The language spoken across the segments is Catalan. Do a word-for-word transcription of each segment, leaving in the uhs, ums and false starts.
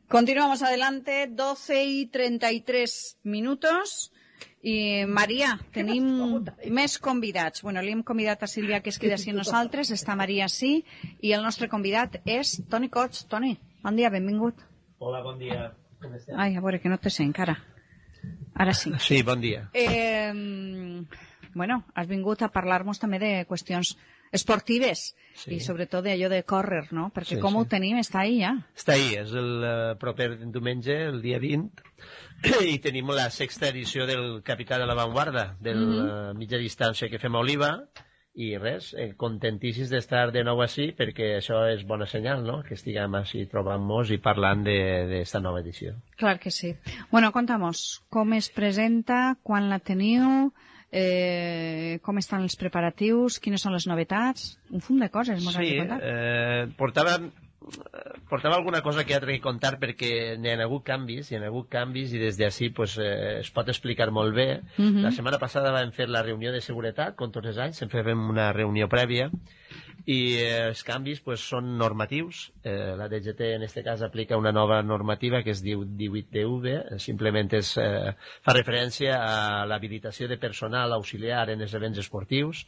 Continuamos adelante, doce y treinta y tres minutos. I, Maria, tenim més convidats. Bueno, li hem convidat a Sílvia que es quedi així amb nosaltres, està Maria sí, i el nostre convidat és Toni Cots. Toni, bon dia, benvingut. Hola, bon dia. Com estàs? Ai, a veure, que no te sé encara. Ara sí. Sí, bon dia. Eh, bueno, has vingut a parlar-nos també de qüestions esportives sí. i sobretot d'allò de córrer, no? Perquè sí, com sí. ho tenim, està ahí ja. Està ahí, és el uh, proper diumenge, el dia vint, i tenim la sexta edició del Capità de l'Avantguarda, de la mm-hmm. uh, mitja distància que fem a Oliva, i res, eh, contentíssims d'estar de nou així, perquè això és bona senyal, no?, que estiguem així trobant-nos i parlant d'esta nova edició. Clar que sí. Bueno, conta'mos, com es presenta, quan la teniu, eh, com estan els preparatius, quines són les novetats, un fum de coses, m'ho has sí, de contar. Sí, eh, portava... portava alguna cosa que ha de contar perquè n'hi ha hagut canvis, hi ha hagut canvis i des d'ací pues, eh, es pot explicar molt bé. Uh-huh. La setmana passada vam fer la reunió de seguretat, com tots els anys, sempre fem una reunió prèvia i eh, els canvis pues, són normatius. Eh, la D G T en aquest cas aplica una nova normativa que es diu divuit D V, simplement és, eh, fa referència a l'habilitació de personal auxiliar en els events esportius.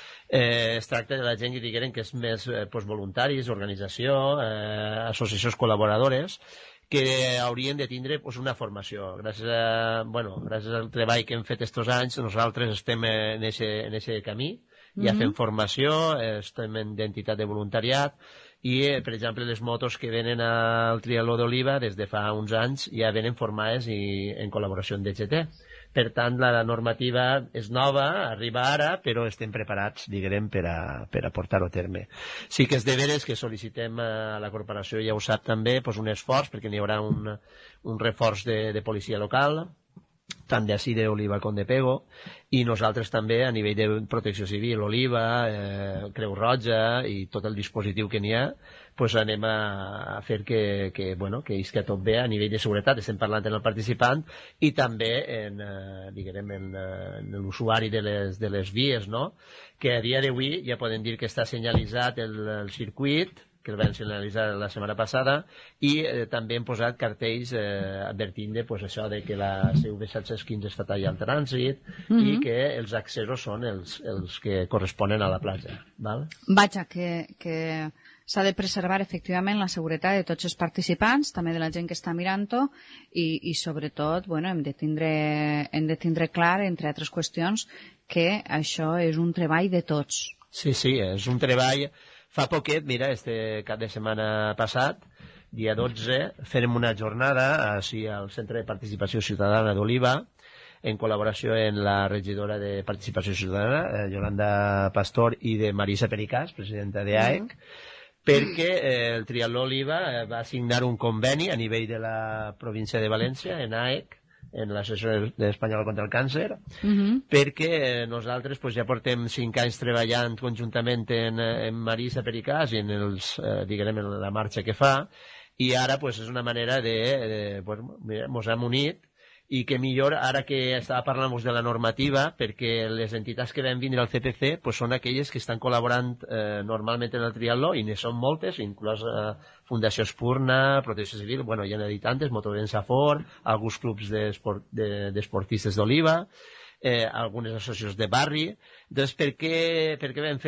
Eh, es tracta de la gent que digueren que és més eh, pues, voluntaris, organització, eh, associacions col·laboradores, que haurien de tindre pues, una formació. Gràcies, a, bueno, gràcies al treball que hem fet estos anys, nosaltres estem en aquest camí, ja mm-hmm. fem formació, estem en identitat de voluntariat, i, eh, per exemple, les motos que venen al Triatló d'Oliva des de fa uns anys ja venen formades i, en col·laboració amb D G T. Per tant, la normativa és nova, arriba ara, però estem preparats, diguem, per a, per a portar-ho a terme. Sí que és de veres que sol·licitem a la corporació, ja ho sap també, pues un esforç, perquè n'hi haurà un, un reforç de, de policia local, tant d'ací d'Oliva com de Pego, i nosaltres també a nivell de protecció civil, Oliva, eh, Creu Roja i tot el dispositiu que n'hi ha, pues anem a fer que, que, bueno, que isca tot bé a nivell de seguretat, estem parlant en el participant i també en, eh, diguem, en, en l'usuari de les, de les vies, no? Que a dia d'avui ja podem dir que està senyalitzat el, el circuit, que el van senyalitzar la setmana passada, i eh, també hem posat cartells eh, advertint de pues, això de que la C V set-cents quinze està tallant el trànsit mm-hmm. i que els accessos són els, els que corresponen a la platja. Val? Vaja, que... que... s'ha de preservar efectivament la seguretat de tots els participants, també de la gent que està mirant-ho i, i sobretot bueno, hem, de tindre, hem de tindre clar, entre altres qüestions, que això és un treball de tots. Sí, sí, és un treball. Fa poquet, mira, este cap de setmana passat, dia dotze, farem una jornada així al Centre de Participació Ciutadana d'Oliva, en col·laboració amb la regidora de Participació Ciutadana, Yolanda Pastor, i de Marisa Pericàs, presidenta de A E C, mm. perquè eh, el Triatló Oliva eh, va signar un conveni a nivell de la província de València, en A E C, en l'Associació Espanyola contra el Càncer, uh-huh. perquè eh, nosaltres pues, ja portem cinc anys treballant conjuntament en, en Marisa Pericàs i en, els, eh, diguem, en la marxa que fa, i ara pues, és una manera de... de pues, mira, mos hem unit, i que millor, ara que estava parlant de la normativa, perquè les entitats que van vindre al C P C pues, són aquelles que estan col·laborant eh, normalment en el triatló, i ne són moltes, inclús eh, Fundació Espurna, Protecció Civil, bueno, ja n'he dit tantes, Motovent Safor, alguns clubs d'esportistes d'Oliva, eh, algunes associacions de barri. Doncs per què, per què vam fer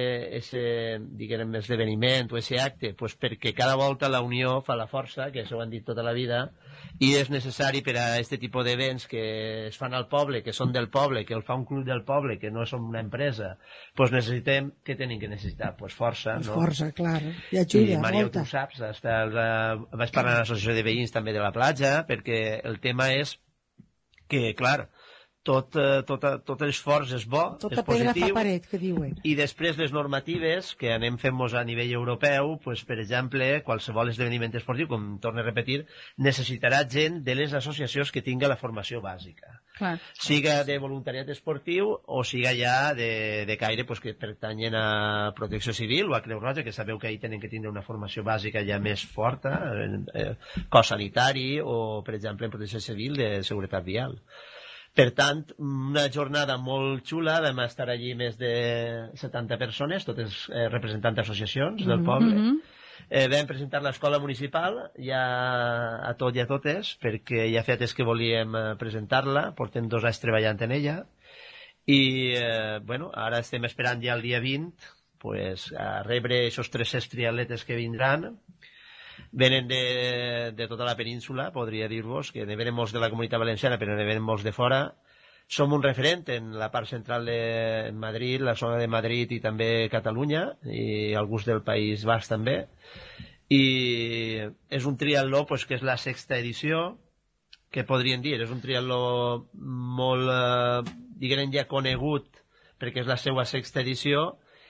aquest esdeveniment o aquest acte? Pues perquè cada volta la unió fa la força, que això ho han dit tota la vida, i és necessari per a aquest tipus d'events que es fan al poble, que són del poble, que el fa un club del poble, que no som una empresa, doncs necessitem, què tenim que necessitar? Doncs força, no? Força, clar, i ajuda, I, Maria, molta. Tu saps, hasta el, vaig parlar a l'associació de veïns també de la platja, perquè el tema és que, clar, tot, tot, tot l'esforç és bo, tota és positiu. Tota pedra fa paret, que diuen. I després les normatives, que anem fent-nos a nivell europeu, pues, per exemple, qualsevol esdeveniment esportiu, com torno a repetir, necessitarà gent de les associacions que tinga la formació bàsica. Clar. Siga de voluntariat esportiu o siga ja de, de caire pues, que pertanyen a Protecció Civil o a Creu Roja, que sabeu que ahir tenen que tindre una formació bàsica ja més forta, en, eh, cos sanitari o, per exemple, en Protecció Civil de seguretat vial. Per tant, una jornada molt xula, vam estar allí més de setanta persones, totes eh, representant associacions del poble, mm-hmm. Eh, vam presentar l'escola municipal ja a tot i a totes, perquè ja feia temps que volíem presentar-la, portem dos anys treballant en ella, i eh, bueno, ara estem esperant ja el dia vint pues, a rebre aquests tres-cents triatletes que vindran. Venen de, de tota la península, podria dir-vos, que ne venen molts de la Comunitat Valenciana, però ne venen molts de fora. Som un referent en la part central de Madrid, la zona de Madrid i també Catalunya, i alguns del País Basc també. I és un triatló pues, que és la sexta edició, que podrien dir, és un triatló molt, eh, diguem ja conegut, perquè és la seva sexta edició,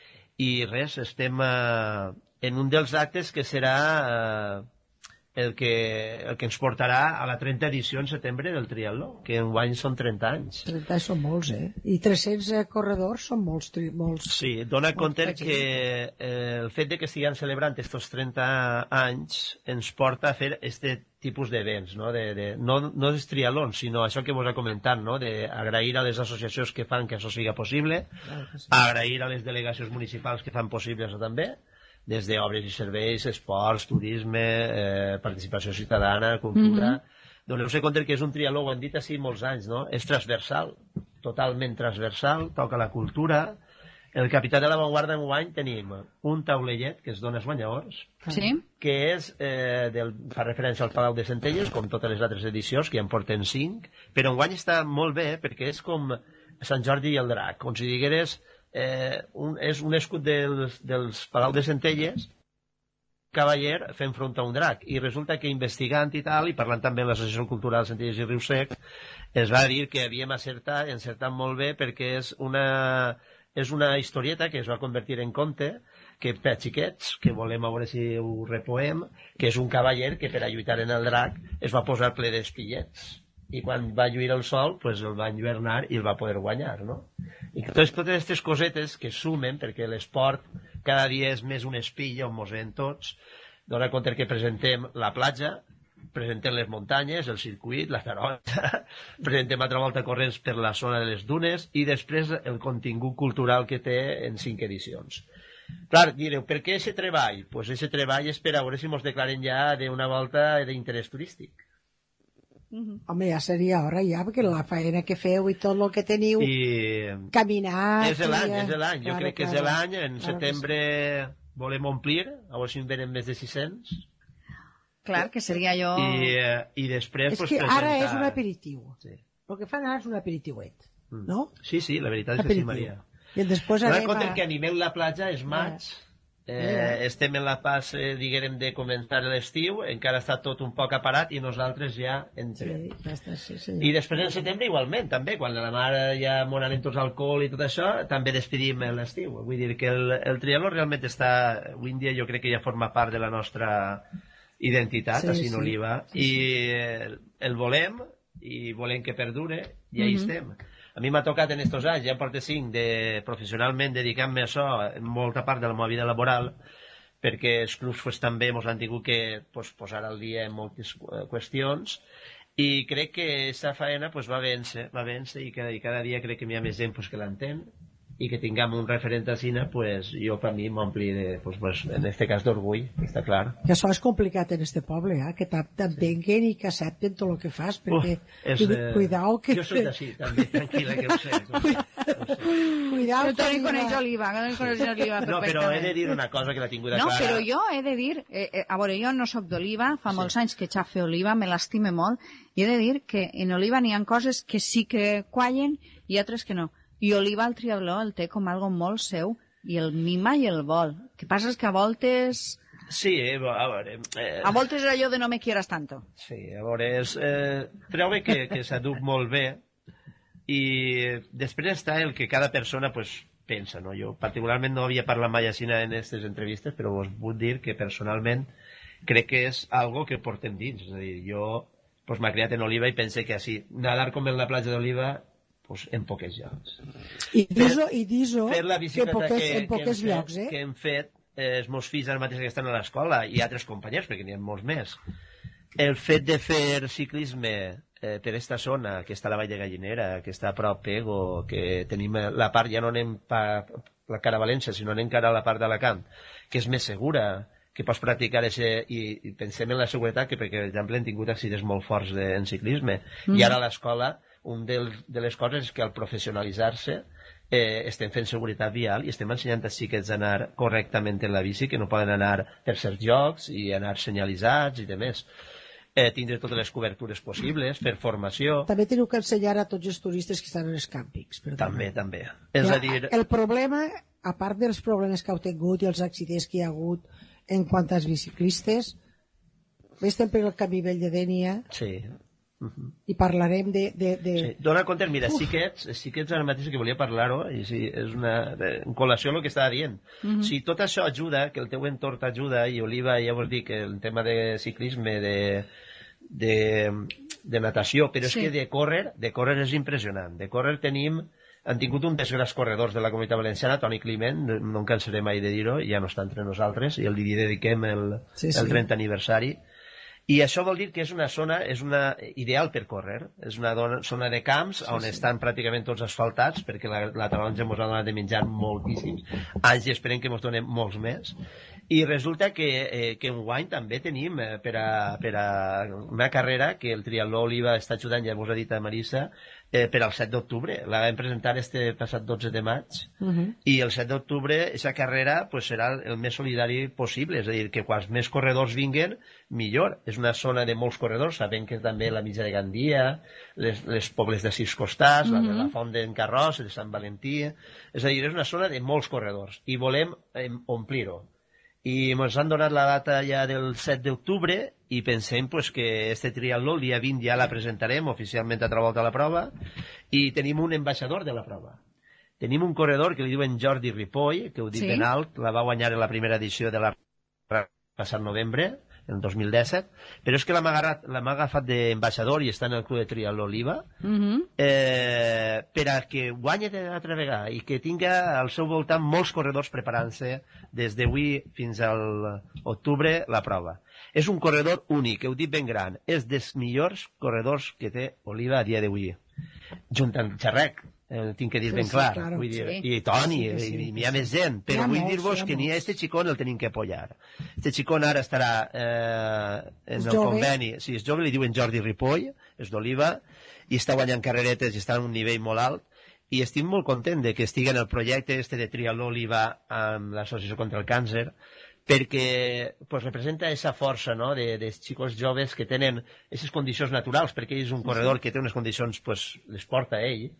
i res, estem eh, en un dels actes que serà eh, el, que, el que ens portarà a la trenta edició en setembre del triatló, que enguany són trenta anys. trenta anys són molts, eh? I tres-cents corredors són molts. molts sí, dona compte molts que eh, el fet de que estiguem celebrant aquests trenta anys ens porta a fer este tipus d'events, no? De, de, no, no és triatlons, sinó això que vos ha comentat, no? D'agrair a les associacions que fan que això sigui possible, sí. Agrair a les delegacions municipals que fan possible això també, des d'obres i serveis, esports, turisme, eh, participació ciutadana, cultura. Mm-hmm. Doneu-vos compte que és un triatló, ho hem dit així molts anys, no? És transversal, totalment transversal, toca la cultura. El capità de l'avantguarda enguany tenim un taulellet que es dona als guanyadors, sí. Que és, eh, del, fa referència al Palau de Centelles, com totes les altres edicions, que ja en porten cinc, però enguany està molt bé perquè és com Sant Jordi i el Drac, com si digueres, eh, un, és un escut dels, dels Palau de Centelles, cavaller fent front a un drac, i resulta que investigant i tal, i parlant també amb l'Associació Cultural Centelles i Riu Sec, es va dir que havíem acertat, encertat molt bé, perquè és una... és una historieta que es va convertir en conte, que per xiquets, que volem a veure si ho repoem, que és un cavaller que per a lluitar en el drac es va posar ple d'espillets. I quan va lluir el sol, pues el va enlluernar i el va poder guanyar, no? I totes, totes aquestes cosetes que sumen, perquè l'esport cada dia és més un espill on mos ven tots, dona compte que presentem la platja, presentem les muntanyes, el circuit, la taronja, presentem altra volta corrents per la zona de les dunes i després el contingut cultural que té en cinc edicions. Clar, direu, per què aquest treball? Doncs pues aquest treball és per a veure si ens declaren ja d'una volta d'interès turístic. Mm-hmm. Home, ja seria hora ja, perquè la feina que feu i tot el que teniu, I... caminar... És l'any, és l'any, jo crec que és l'any, en setembre volem omplir, a veure si en venen més de sis-cents. Clar, que seria jo... I, i després... És pues, que presentar... ara és un aperitiu. Sí. El que fan ara és un aperitiuet, mm. no? Sí, sí, la veritat és aperitiu. Que sí, Maria. I després anem a... compte que animeu la platja, és maig, eh, yeah. estem en la pas, eh, diguem, de començar l'estiu, encara està tot un poc aparat i nosaltres ja entrem. Sí, ja està, sí, sí. I després en setembre igualment, també, quan la mare ja m'on anem tots alcohol i tot això, també despedim l'estiu. Vull dir que el, el triatló realment està, avui en dia jo crec que ja forma part de la nostra... identitat, sí, a Sin Oliva, sí, sí. i el, el volem, i volem que perdure, i ahí mm-hmm. estem. A mi m'ha tocat en estos anys, ja porto cinc, de professionalment dedicant-me a això, en molta part de la meva vida laboral, perquè els clubs pues, també ens han tingut que pues, posar al dia en moltes qüestions, i crec que aquesta faena pues, va vèncer, va vèncer, i cada, i cada dia crec que hi ha més gent pues, que l'entén, i que tinguem un referent a Sina, pues, jo per mi m'ompli, pues, pues, en este cas d'orgull, està clar. Que això és complicat en este poble, eh? Que t'entenguen i que accepten tot el que fas, perquè Uf, és, eh... cuidao que... Jo soc d'ací, també, tranquil·la, que ho sé. Ho sé, ho sé. Cuidao que... Toni coneix Oliva, que coneix Oliva no, però he de dir una cosa que la tinc de no, clara. No, però jo he de dir, eh, eh, a veure, jo no sóc d'Oliva, fa sí. molts anys que xafe Oliva, me l'estime molt, i he de dir que en Oliva n'hi ha coses que sí que quallen i altres que no. I Oliva el triatló el té com algo molt seu i el mima i el vol. El que passa és que a voltes... Sí, a veure... Eh... A voltes és allò de no me quieras tanto. Sí, a veure, és... Eh, trobo que, que s'ha dut molt bé i després està el que cada persona pues, pensa, no? Jo particularment no havia parlat mai així en aquestes entrevistes, però us vull dir que personalment crec que és algo que portem dins. És a dir, jo pues, m'ha criat en Oliva i pense que així, nadar com en la platja d'Oliva pues, en poques llocs. I dis-ho dis que, poques, que, en poques que llocs, fet, eh? Que hem fet eh, els meus fills ara mateix que estan a l'escola i altres companys, perquè n'hi ha molts més. El fet de fer ciclisme eh, per aquesta zona, que està a la Vall de Gallinera, que està a prop Pego, que tenim la part, ja no anem per la cara a València, sinó anem cara a la part d'Alacant, que és més segura, que pots practicar ese, i, i pensem en la seguretat, que perquè, per exemple, hem tingut accidents molt forts de, en ciclisme, mm. i ara a l'escola, un del, de les coses és que al professionalitzar-se eh, estem fent seguretat vial i estem ensenyant als xiquets a anar correctament en la bici, que no poden anar per certs llocs i anar senyalitzats i demés. Eh, tindre totes les cobertures possibles, fer formació... També teniu que ensenyar a tots els turistes que estan en els càmpings. També, també. És ja, a dir... El problema, a part dels problemes que heu tingut i els accidents que hi ha hagut en quant als biciclistes, estem per el camí vell de Dénia... Sí. Uh -huh. I parlarem de... de, de... Sí. Dóna compte, mira, Uf. xiquets, xiquets ara mateix que volia parlar-ho, i sí, és una en col·lació el que estava dient. Uh -huh. Si tot això ajuda, que el teu entorn t'ajuda, i Oliva, ja vos dic, el tema de ciclisme, de, de, de natació, però és sí. que de córrer, de córrer és impressionant. De córrer tenim... Han tingut un dels grans corredors de la Comunitat Valenciana, Toni Climent, no em cansaré mai de dir-ho, ja no està entre nosaltres, i el li dediquem el, sí, sí. el trentè aniversari. I això vol dir que és una zona és una ideal per córrer. És una dona, zona de camps sí, on sí. estan pràcticament tots asfaltats, perquè la, la taronja ens ha donat de menjar moltíssims anys i esperem que ens donem molts més. I resulta que, eh, que enguany també tenim eh, per, a, per a una carrera que el Triatló Oliva està ajudant, ja vos ha dit a Marissa, eh, per al set d'octubre. La vam presentar este passat dotze de maig uh -huh. i el set d'octubre aquesta carrera pues, serà el més solidari possible, és a dir, que quants més corredors vinguen, millor. És una zona de molts corredors, sabem que també la mitja de Gandia, les, les pobles de Sis Costats, uh -huh. la de la Font d'en Carròs, de Sant Valentí, és a dir, és una zona de molts corredors i volem eh, omplir-ho. I ens han donat la data ja del set d'octubre i pensem pues, que este triatló el dia vint ja la presentarem oficialment a altra volta a la prova i tenim un ambaixador de la prova. Tenim un corredor que li diuen Jordi Ripoll, que ho dic sí. ben alt, la va guanyar en la primera edició de la passat novembre, en dos mil disset, però és que l'hem agafat, agafat d'ambaixador i està en el Club de Triatló Oliva uh -huh. eh, per a que guanyi d'altra vegada i que tinga al seu voltant molts corredors preparant-se des d'avui fins al octubre la prova. És un corredor únic, heu dit ben gran, és dels millors corredors que té Oliva a dia d'avui, junt amb Xerrec. Eh, tinc que dir sí, ben clar, sí, claro. vull dir, sí. i Toni, sí, sí, i, i hi ha més gent, però vull dir-vos que ni a este xicón el tenim que apoyar. Este xicón ara estarà eh, en és el jove. Conveni, sí, és jove, li diuen Jordi Ripoll, és d'Oliva, i està guanyant carreretes i està en un nivell molt alt, i estic molt content de que estigui en el projecte este de Triatló Oliva amb l'Associació contra el Càncer, perquè pues, representa aquesta força no? de, de xicos joves que tenen aquestes condicions naturals, perquè ell és un corredor que té unes condicions, pues, les porta a ell,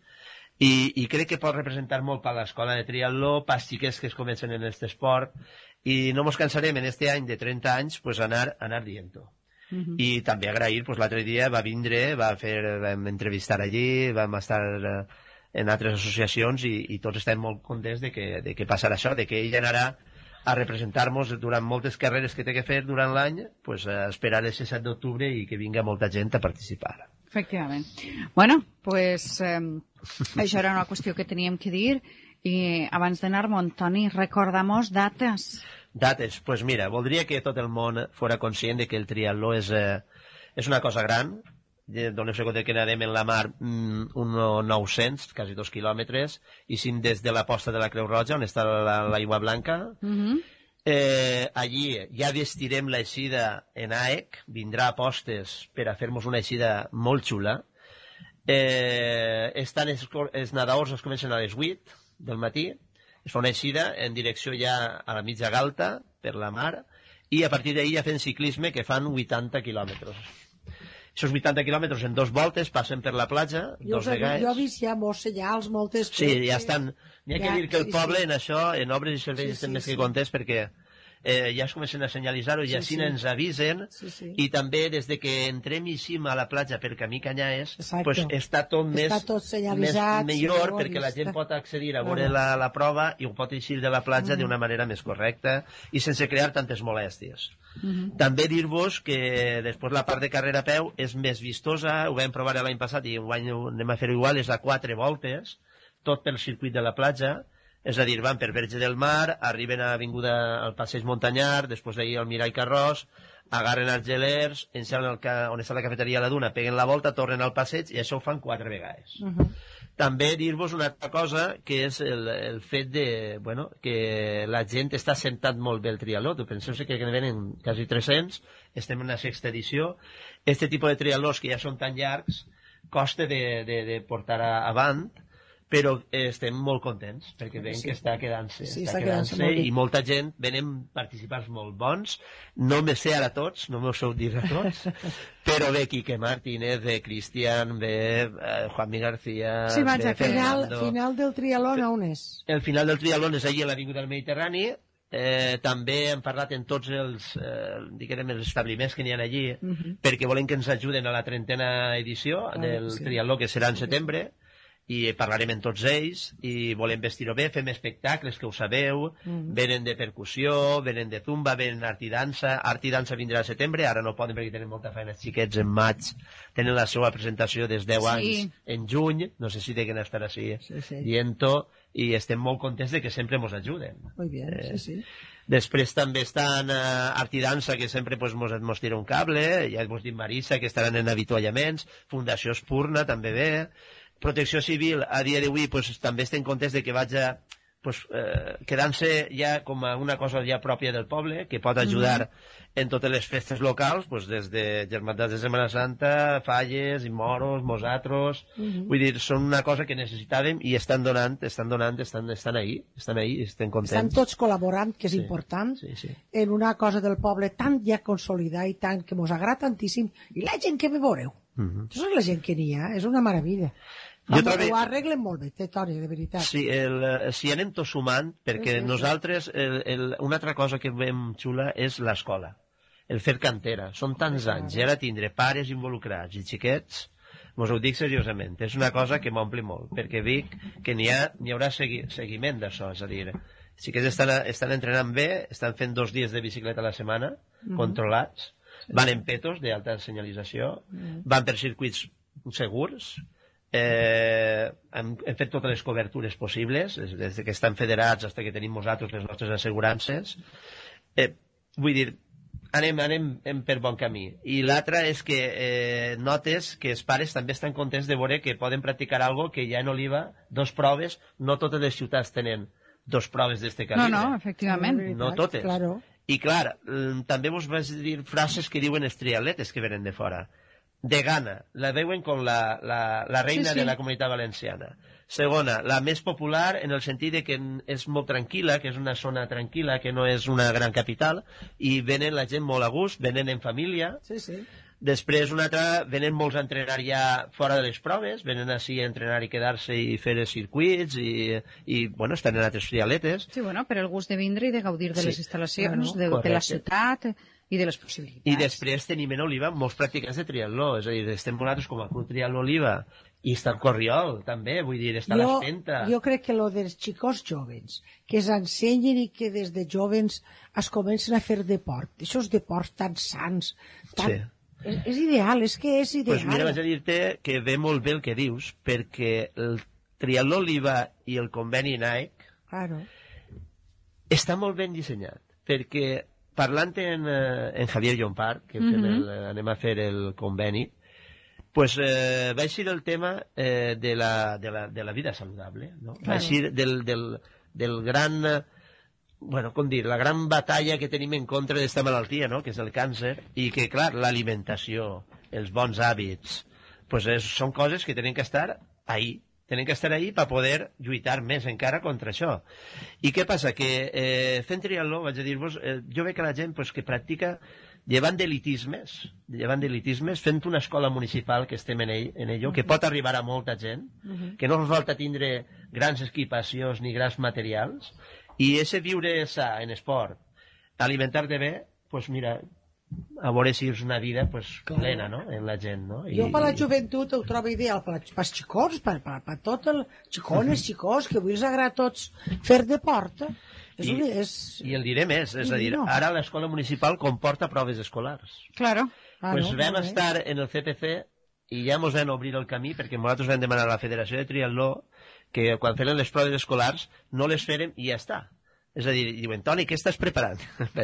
I, i crec que pot representar molt per l'escola de triatló, pas xiquets que es comencen en aquest esport, i no mos cansarem en este any de trenta anys pues, anar, anar dient-ho. Uh -huh. I també agrair, pues, l'altre dia va vindre, va fer, vam entrevistar allí, vam estar en altres associacions i, i tots estem molt contents de que, de que passarà això, de que ell anarà a representar-nos durant moltes carreres que té que fer durant l'any, pues, a esperar el set d'octubre i que vinga molta gent a participar. Efectivament. Bueno, pues eh, això era una qüestió que teníem que dir i abans d'anar-me'n, Toni, recordamos dates. Dates, pues mira, voldria que tot el món fora conscient de que el triatló és, eh, és una cosa gran. Doneu-se compte que anarem en la mar mm, uns nou-cents, quasi dos quilòmetres, i sim des de la posta de la Creu Roja, on està l'aigua blanca. Mm-hmm. Eh, allí ja vestirem l'eixida en A E C, vindrà a postes per a fer-nos una eixida molt xula. Eh, estan els, els nedadors es comencen a les vuit del matí, es fa una eixida en direcció ja a la mitja galta per la mar i a partir d'ahir ja fem ciclisme que fan vuitanta quilòmetres. Aquests vuitanta quilòmetres en dos voltes passen per la platja, jo dos vegades. Jo he vist ja molts senyals, moltes... Sí, ja estan... N'hi ha ja, que dir que el sí, poble sí. en això, en obres i serveis, sí, estem sí, més sí. que contents perquè eh, ja es comencen a senyalitzar-ho i sí, així sí. ens avisen sí, sí. i també des de que entrem i cim a la platja per camí Canyàes pues, està tot més, està tot més millor sí, perquè la gent pot accedir a veure la, la prova i ho pot eixir de la platja uh -huh. d'una manera més correcta i sense crear tantes molèsties. Uh -huh. També dir-vos que després la part de carrera a peu és més vistosa, ho vam provar l'any passat i enguany anem a fer-ho igual, és a quatre voltes, tot pel circuit de la platja, és a dir, van per Verge del Mar, arriben a Avinguda al Passeig Montanyar, després d'ahir al Mirall Carròs, agarren els gelers, enxalen on està la cafeteria a la Duna, peguen la volta, tornen al passeig i això ho fan quatre vegades. Uh -huh. També dir-vos una altra cosa, que és el, el fet de, bueno, que la gent està sentant molt bé el triatló. Tu penseu que ne venen quasi tres-cents, estem en una sexta edició. Este tipus de triatlós, que ja són tan llargs, costa de, de, de portar a, avant, però estem molt contents, perquè veiem sí. que està quedant-se, sí, està quedant-se, quedant i molta gent, venen participants molt bons, no me sé ara tots, no m'ho sou dir a tots, però ve Quique Martínez, ve Cristian, ve uh, Juanmi García... Sí, vaja, final, final del triatló on és? El final del triatló és allí a l'Avinguda del Mediterrani. Eh, també hem parlat en tots els, eh, diguem, els establiments que n'hi ha allí, uh -huh. perquè volen que ens ajuden a la trentena edició ah, del sí. triatló, que serà en setembre, i parlarem amb tots ells, i volem vestir-ho bé, fem espectacles, que ho sabeu, uh -huh. venen de percussió, venen de zumba, venen art i dansa. Art i dansa vindrà al setembre, ara no poden perquè tenen molta feina, els xiquets en maig tenen la seva presentació des deu sí. anys en juny, no sé si deuen estar així sí, sí. dient-ho, i estem molt contents de que sempre ens ajuden. Molt bé, eh, sí, sí. Després també estan uh, art i dansa, que sempre pues, mos, mos tira un cable, ja vos dit Marisa, que estaran en avituallaments, Fundació Espurna també ve, Protecció Civil, a dia d'avui, pues, també estem contents de que vaja pues, eh, quedant-se ja com a una cosa ja pròpia del poble, que pot ajudar mm-hmm. en totes les festes locals, pues, des de Germandat de Setmana Santa, Falles, Moros, Mosatros... Mm-hmm. Vull dir, són una cosa que necessitàvem i estan donant, estan donant, estan, estan ahí, estan ahí, estem contents. Estan tots col·laborant, que és sí, important, sí, sí. en una cosa del poble tan ja consolidada i tant que mos agrada tantíssim, i la gent que ve veureu. Mm-hmm. Això és la gent que n'hi ha, és una meravella. Jo trobo... Ho arreglen molt bé, té Toni, de veritat. Sí, el, si anem tots sumant, perquè sí, sí, nosaltres, el, el, una altra cosa que veiem xula és l'escola, el fer cantera. Són tants anys, i ara tindre pares involucrats i xiquets, mos ho dic seriosament, és una cosa que m'omple molt, perquè dic que n'hi ha, n'hi haurà segui, seguiment d'això, és a dir, els xiquets estan, estan entrenant bé, estan fent dos dies de bicicleta a la setmana, mm-hmm. controlats, sí. van en petos d'alta senyalització, mm-hmm. van per circuits segurs, Eh, hem, hem fet totes les cobertures possibles, des que estan federats fins que tenim nosaltres les nostres assegurances. Eh, vull dir, anem, anem per bon camí. I l'altre és que eh, notes que els pares també estan contents de veure que poden practicar algo que ja en Oliva, dos proves, no totes les ciutats tenen dos proves d'este calibre. No, no, efectivament. No totes. Claro. I clar, també vos vaig dir frases que diuen els triatletes que venen de fora. De gana, la veuen com la, la, la reina sí, sí. de la Comunitat Valenciana. Segona, la més popular en el sentit de que és molt tranquil·la, que és una zona tranquil·la, que no és una gran capital, i venen la gent molt a gust, venen en família. Sí, sí. Després, una altra, venen molts a entrenar ja fora de les proves, venen així a entrenar i quedar-se i fer els circuits, i, i bueno, estan en altres triatletes. Sí, bueno, per el gust de vindre i de gaudir de sí. les instal·lacions, bueno, de, de la ciutat... i de les possibilitats. I després tenim en Oliva molts practicants de triatló, és a dir, estem nosaltres com a Club Triatló Oliva, i està el Corriol, també, vull dir, està l'Espenta. Jo crec que lo dels xicos jovens, que s'ensenyen i que des de jovens es comencen a fer deport, aquests deports tan sants, tan... Sí. És, és ideal, és que és ideal. Pues mira, vaig a dir-te que ve molt bé el que dius, perquè el Triatló Oliva i el conveni Nike claro. està molt ben dissenyat, perquè parlant en, en Javier Llompart, que mm-hmm. el, anem a fer el conveni, pues, eh, va eixir el tema eh, de, la, de, la, de la vida saludable, no? Claro. Va eixir del, del, del gran, bueno, com dir, la gran batalla que tenim en contra d'esta malaltia, no? Que és el càncer, i que, clar, l'alimentació, els bons hàbits, pues és, són coses que tenen que estar ahí, tenen que estar ahí per poder lluitar més encara contra això. I què passa? Que eh, fent triatló, vaig a dir-vos, eh, jo veig que la gent pues, que practica llevant d'elitismes, llevant d'elitismes, fent una escola municipal que estem en ell, en ello, uh-huh. que pot arribar a molta gent, uh-huh. que no fa falta tindre grans equipacions ni grans materials, i ese viure sa en esport, alimentar-te bé, pues mira, a veure si és una vida pues, plena, no?, en la gent, no? I... Jo per la joventut ho trobo ideal, per als xicons, per, per, per tot el xicones, uh-huh. xicons, que avui els agrada a tots fer deport. És I, un, és... I el diré més, és a dir, no. ara l'escola municipal comporta proves escolars. Claro. Ah, pues no, vam no, estar en el C P C i ja ens vam obrir el camí perquè nosaltres vam demanar a la Federació de Triatló que quan feren les proves escolars no les fèrem i ja està. És a dir, diuen, Toni, què estàs preparant?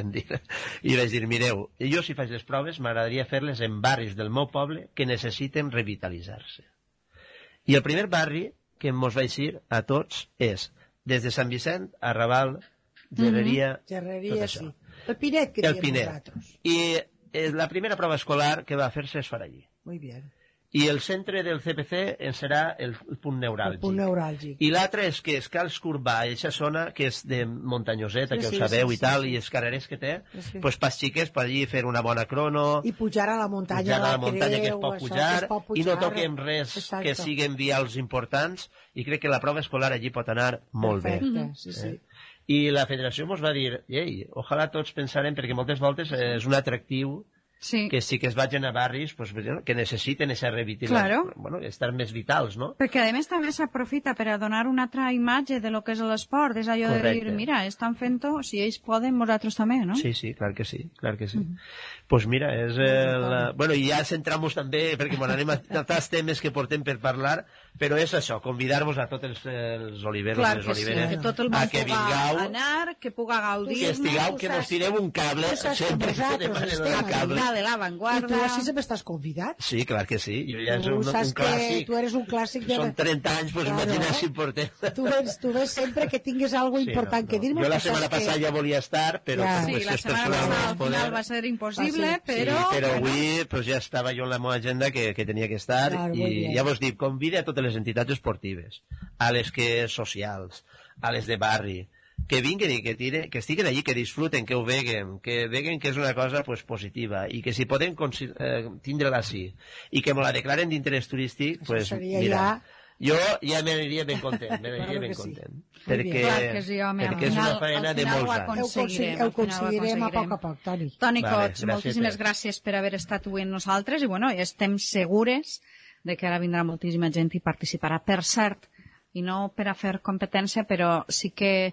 I vaig dir, mireu, jo si faig les proves m'agradaria fer-les en barris del meu poble que necessiten revitalitzar-se. I el primer barri que mos vaig dir a tots és des de Sant Vicent a Raval, Gerreria, mm-hmm. Gerreria, tot això. Sí. El Pinet, que el Pinet. Nosaltres. I eh, la primera prova escolar que va fer-se es farà allí. Muy bien. I el centre del C P C en serà el, el punt neuràlgic. El punt neuràlgic. I l'altre és que és Cals Curbà, aquesta zona que és de muntanyoseta, sí, que sí, ho sabeu sí, i tal, sí, sí. I els carrerers que té, doncs sí. pues, pas xiques per allí fer una bona crono. I pujar a la muntanya, pujar a la muntanya creu, que es pot pujar, es pot pujar, i no toquem res Exacto. Que siguin vials importants, i crec que la prova escolar allí pot anar molt Perfecte, bé. Sí, sí. Eh? I la federació ens va dir, ei, ojalà tots pensarem, perquè moltes voltes és un atractiu sí. Que sí que es vagin a barris pues, que necessiten esa revitalització, claro. Bueno, estar més vitals, no? Perquè a més també s'aprofita per a donar una altra imatge de lo que és l'esport, és allò Correcte. De dir, mira, estan fent-ho, si ells poden, nosaltres també, no? Sí, sí, clar que sí, clar que sí. Mm. Pues mira, és el... Bueno, i ja centramos també, perquè bueno, anem a altres temes que portem per parlar, però és això, convidar-vos a tots els, els oliveros clar i les oliveres sí, que tot el món a que vingueu, anar, que puga gaudir, que estigueu, que nos tireu un cable, sempre que demanen un cable. De l'avantguarda. I tu així sempre estàs convidat? Sí, clar que sí, jo ja és un, un clàssic. Tu eres un clàssic de... Són trenta anys, pues claro. Imagina si portem. Tu ves, tu ves sempre que tingues algo sí, important no, no. que dir-me. Jo la setmana passada que... ja volia estar, però ja. Sí, la setmana passada al final va ser impossible, ah, sí. però... Sí, però avui pues, ja estava jo en la meva agenda que, que tenia que estar claro, i ja vos dic, convide a totes les entitats esportives, a les que socials, a les de barri, que vinguin i que, tire, que estiguen allí, que disfruten, que ho veguen, que veguen que és una cosa pues, positiva i que si poden eh, tindre-la així i que me la declaren d'interès turístic, pues, mira, ja... jo ja m'aniria ben content, m'aniria ben content. Sí. Perquè, Clar sí, home, perquè és una feina de molts anys. Ho aconseguirem, ho aconseguirem a poc a poc, Toni. Toni Cots, vale, moltíssimes gràcies per haver estat avui amb nosaltres i bueno, estem segures de que ara vindrà moltíssima gent i participarà. Per cert, i no per a fer competència, però sí que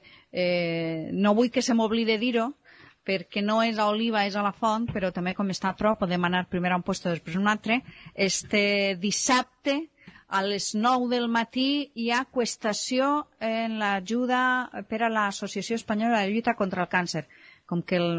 eh, no vull que se m'oblide dir-ho, perquè no és a Oliva, és a la Font, però també com està a prop, podem anar primer a un lloc, després a un altre. Este dissabte, a les nou del matí, hi ha qüestació en l'ajuda per a l'Associació Espanyola de Lluita contra el Càncer. Com que el...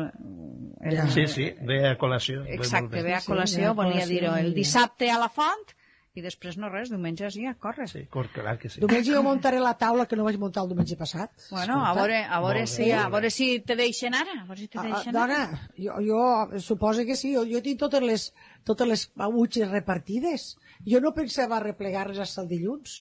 el sí, sí, ve a col·lació. Exacte, ve a col·lació, sí, volia dir-ho. El dissabte a la Font, i després no res, diumenge sí, a córrer. Sí, clar que sí. Diumenge jo muntaré la taula que no vaig muntar el diumenge passat. Bueno, a veure, a veure, si, a veure si te deixen ara. A veure si te deixen ah, dona, ara. Jo, jo suposo que sí. Jo, jo tinc totes les, totes les autxes repartides. Jo no pensava replegar-les fins el dilluns.